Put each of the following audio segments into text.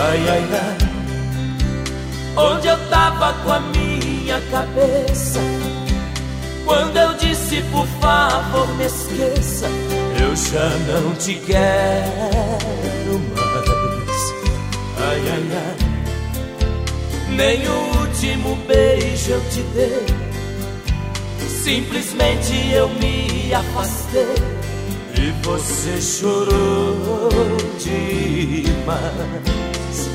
Ai, ai, ai, onde eu tava com a minha cabeça quando eu disse por favor me esqueça? Eu já não te quero mais. Ai, ai, ai, nem o último beijo eu te dei, simplesmente eu me afastei e você chorou demais.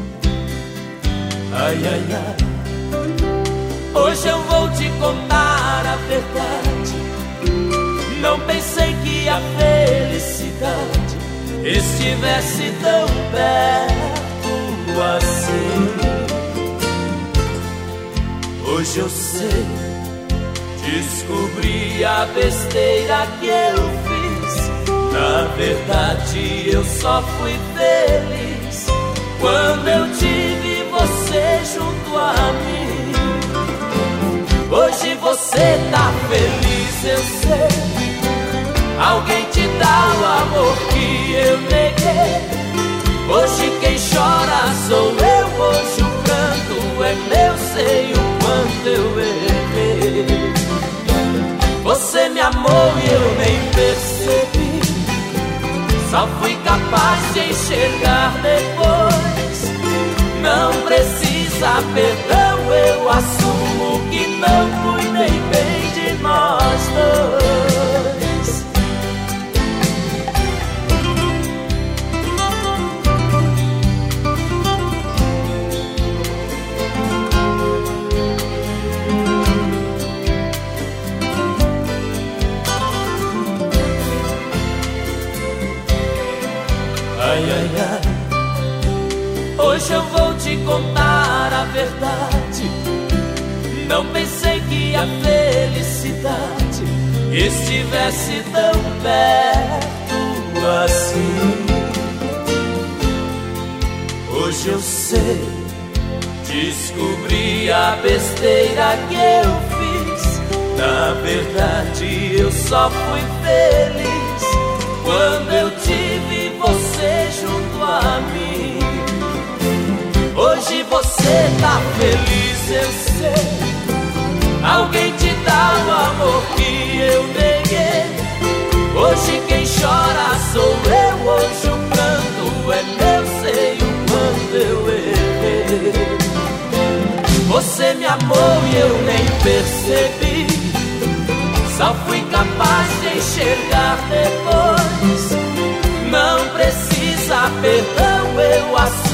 Ai, ai, ai, hoje eu vou te contar a verdade. Não pensei que a felicidade estivesse tão perto assim. Hoje eu sei, descobri a besteira que eu fiz. Na verdade eu só fui feliz quando eu tive você junto a mim. Hoje você tá feliz, eu sei. Alguém te dá o amor que eu neguei. Hoje quem chora sou eu. Hoje o pranto é meu, sei o quanto eu errei. Você me amou e eu nem percebi. Só fui capaz de enxergar depois. Não precisa perdão, eu assumo que não cuidei bem de nós dois. Ai, ai, ai, hoje eu vou te contar a verdade. Não pensei que a felicidade estivesse tão perto assim. Hoje eu sei, descobri a besteira que eu fiz. Na verdade eu só fui feliz quando eu tive você junto a mim. Hoje você tá feliz, eu sei. Alguém te dá o amor que eu neguei. Hoje quem chora sou eu. Hoje o pranto é meu, sei o quanto eu errei. Você me amou e eu nem percebi. Só fui capaz de enxergar depois. Não precisa perdão, eu assumo